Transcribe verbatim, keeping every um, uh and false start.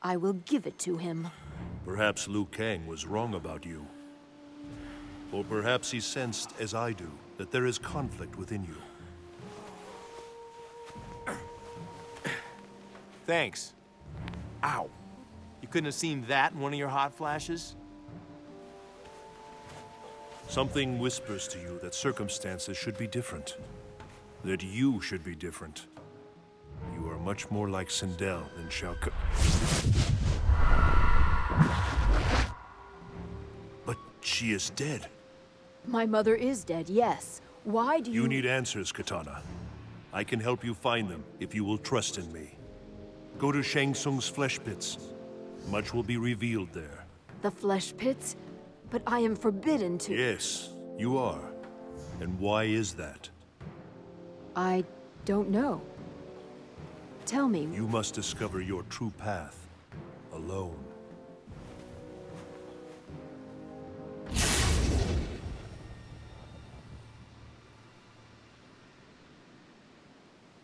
I will give it to him. Perhaps Liu Kang was wrong about you. Or perhaps he sensed, as I do, that there is conflict within you. Thanks. Ow. You couldn't have seen that in one of your hot flashes? Something whispers to you that circumstances should be different. That you should be different. You are much more like Sindel than Shao Kahn. But she is dead. My mother is dead, yes. Why do you... You need answers, Katana. I can help you find them if you will trust in me. Go to Shang Tsung's flesh pits. Much will be revealed there. The flesh pits? But I am forbidden to... Yes, you are. And why is that? I don't know. Tell me. You must discover your true path, alone.